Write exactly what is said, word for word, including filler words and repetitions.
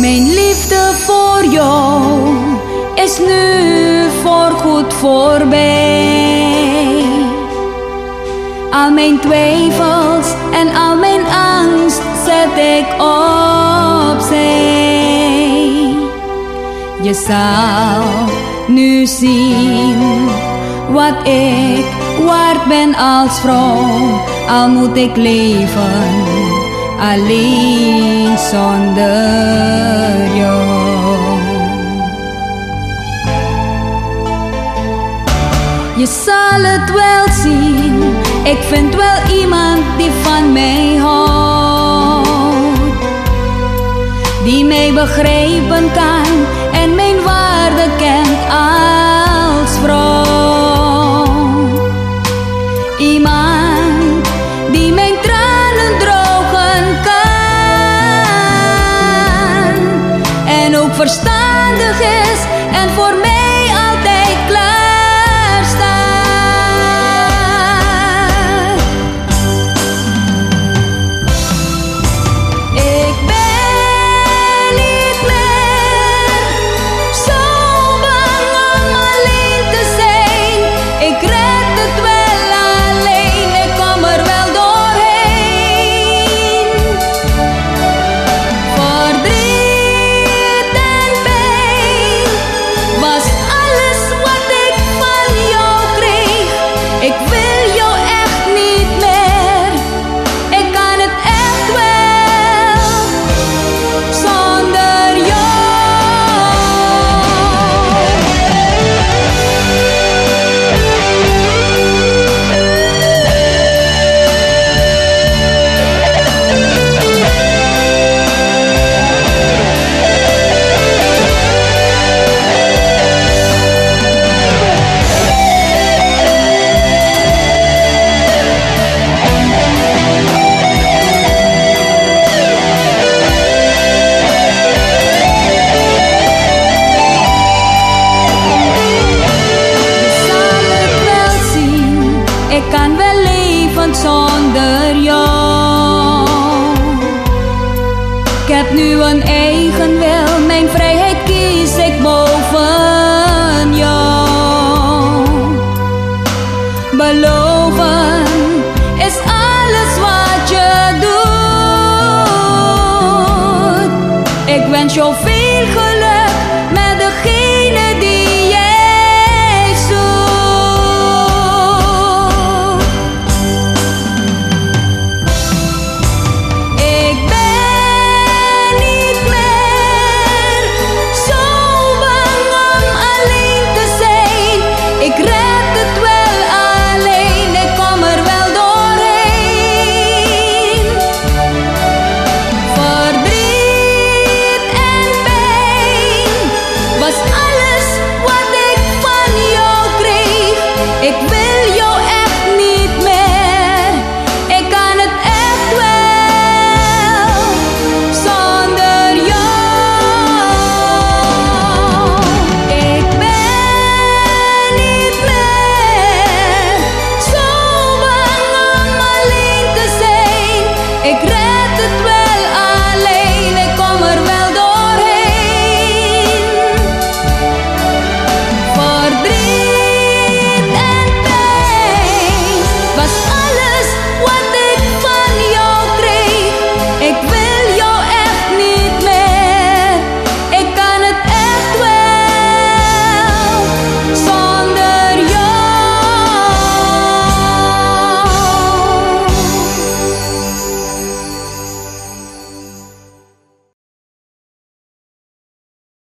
Mijn liefde voor jou is nu voorgoed voorbij. Al mijn twijfels en al mijn angst zet ik opzij. Je zal nu zien wat ik waard ben als vrouw, al moet ik leven alleen zonder jou. Je zal het wel zien, ik vind wel iemand die van mij houdt, die mij begrijpen kan en mijn waarde kent als vrouw. Iemand die mijn tranen drogen kan en ook verstandig is en voor mij altijd klaar staat. Ik ben niet meer zo bang om alleen te zijn. Ik red het wel alleen, ik kom er wel doorheen. Verdriet en pijn was alles wat ik van jou kreeg. Ik wil jou echt niet meer, ik kan het echt wel zonder jou. Ik kan wel leven zonder jou. Ik heb nu een eigen wil, mijn vrijheid kies ik boven jou. Beloven is alles wat je doet. Ik wens jou veel geluk